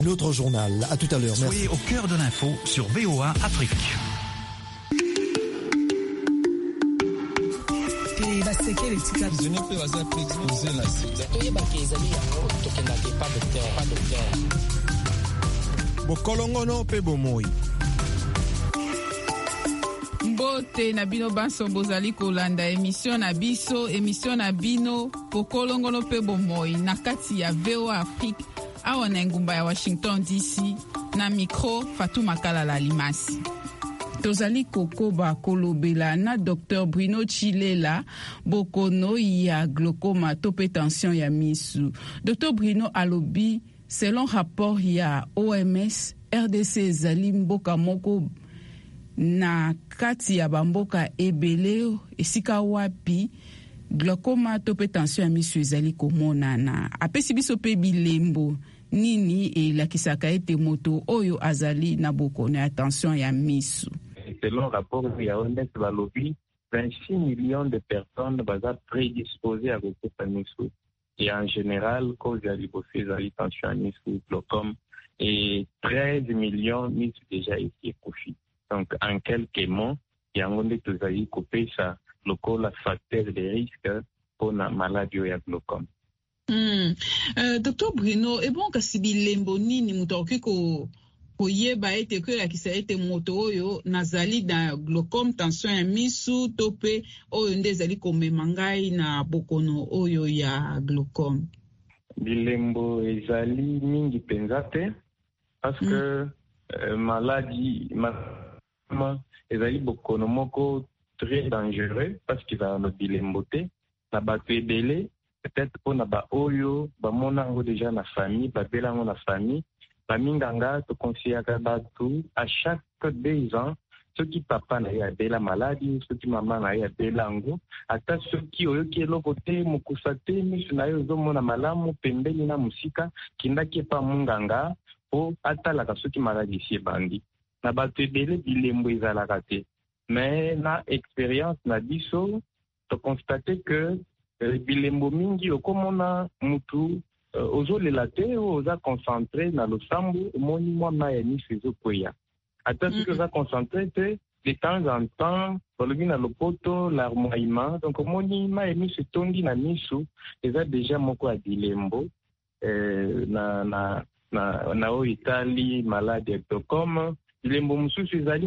Notre journal, à tout à l'heure. Soyez au cœur de l'info sur VOA Afrique. Bokolongono pe bomoi. Mbote na bino banso bozali kolanda émission na bino Bokolongono pe bomoi na kati ya VOA Afrique awa na ngumba ya Washington DC na micro Fatou Makalala Limasi. Tozali kokoba kolobela na Dr Bruno Chilela bokono ya glaucoma tope tension ya misu. Dr Bruno alobi selon rapport ya OMS RDC ezali mboka moko na kati ya bamboka ebele esika wapi glaucoma tope tension ya misu ezali komonana. Apesi biso pe bilembo nini elakisaka ete moto oyo azali na bokono ya tension ya misu. Selon le rapport de OMS, 26 millions de personnes sont prédisposées à recours misu. Et en général, cause de la tension à misu, glaucome, et 13 millions misu déjà été couchés. Donc, en quelques mots, il y a un peu de couper ça, le facteur de risque pour la maladie à glaucome. Dr Bruno, bon kasi bilembo nini mutoki ko yeba ete ko la kisa ete moto oyo nazali na glaucome tension ya misu tope oyo ndezali komema ngai na bokono oyo ya glaucome. Bilembo ezali mingi penza te parce que maladie ezali bokono moko très dangereux parce qu'il va le bilembo te na bato ebele peut-être pour na ba oyo ba monango déjà na famille ba belango na famille ba minganga to conseillaka batu à chaque 2 ans ceux qui papa na ya bela maladie ceux qui maman na ya belango ata ceux qui oyo ki eloko te mukusate misu na yo zo mona malamu pembeni na musika kindaki pa munganga po atalaka ceux qui maladie si bandi na batu ebele bilembo ezalaka te mais na expérience na biso to constater que bilembo mingi okomona mutu ozolela te oza concentré na losambo omoni mwa mai ya misu ezokweya ata soki oza concentré te de temps en temps balobi na lopoto larmoiement donc omoni mai ya misu etondi na misu eza déjà moko ya bilembo na oyo etali maladi ya glaucome. Bilembo mosusu ezali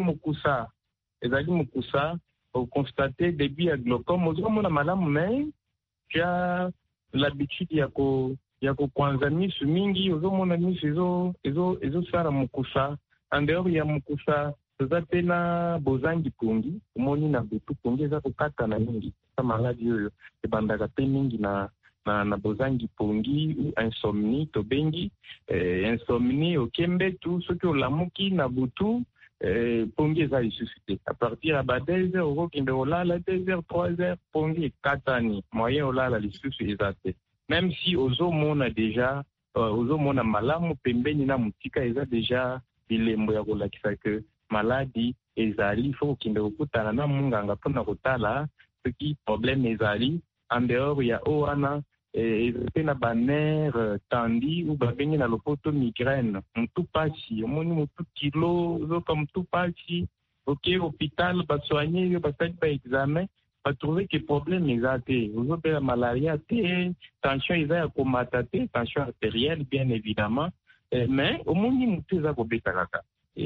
mokusa okonstate début ya glaucome ozomona malamu mai tu as l'habitude ya kokwanza misu mingi ozomona misu ezosala mokusa en dehors ya mokusa toza pe na bozangi pungi omoni na butu pungi eza kokatana mingi sa maladi oyo ebandaka pe mingi na bozangi pungi ou insomnie tobengi insomnie okembetu soki olamuki na butu pongi eza lisusu te à partir ya ba 2 heures okokende olala 2 heures 3 heures pongi ekatani moyen olala lisusu eza te même si ozomona déjà ozomona malamu pembeni na mutika eza déjà bilembo ya kolakisa ke maladi ezali fo kokende kokutana na munganga mpona kotala soki problème ezali en dehors ya owana ezali na banerf tandi ou babengi na lopoto migraine mutu pasi omoni mutu kilo ozoka mutu pasi oke hôpital basoigne yo basali ba examen batrouve ke problème eza te ozobela malaria te tension eza ya komata te tension artérielle bien évidemment mais omoni mutu eza kobeta kaka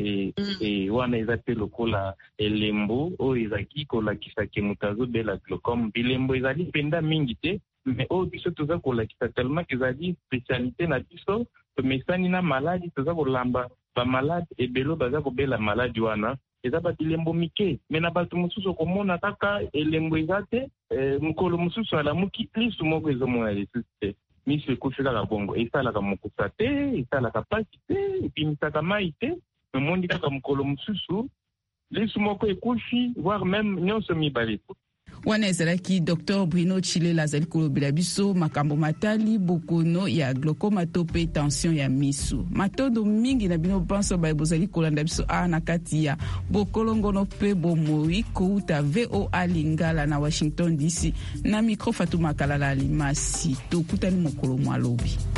wana eza te lokola elembo oyo ezaki kolakisa ke moto azobela glaucome. Bilembo ezali penda mingi te mais oyo biso toza kolakisa tellement ezali spécialité na biso tomesani na maladi toza kolamba bamalade ebelo baza kobela maladi wana eza bilembo mike mais na bato mosusu komona kaka elembo eza te mokolo mosusu alamuki lisu moko ezomona lisusu te misu ekufi kaka bongo esalaka mokusa te esalaka pasi te epimisaka mai te memondi kaka mokolo mosusu lisu moko ekufi voire même nyonso mibale wana ezalaki Dr Bruno Chilela azali kolobela biso makambo matali bokono ya glaucoma to pe tension ya misu. Matondo mingi na bino banso bozali kolanda biso na kati ya bokolongono pe bomoi kouta VOA Lingala na Washington DC na micro Fatou Makalala Limasi. Tokutani mokolo mwalobi.